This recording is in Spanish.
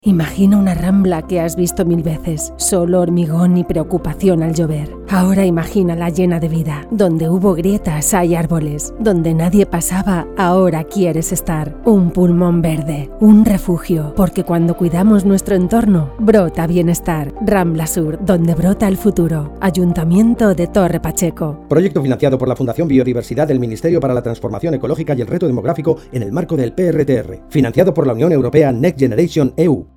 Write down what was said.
Imagina una rambla que has visto 1000 veces, solo hormigón y preocupación al llover. Ahora imagínala llena de vida, donde hubo grietas hay árboles, donde nadie pasaba, ahora quieres estar. Un pulmón verde, un refugio, porque cuando cuidamos nuestro entorno, brota bienestar. Rambla Sur, donde brota el futuro. Ayuntamiento de Torre Pacheco. Proyecto financiado por la Fundación Biodiversidad del Ministerio para la Transformación Ecológica y el Reto Demográfico en el marco del PRTR. Financiado por la Unión Europea Next Generation EU.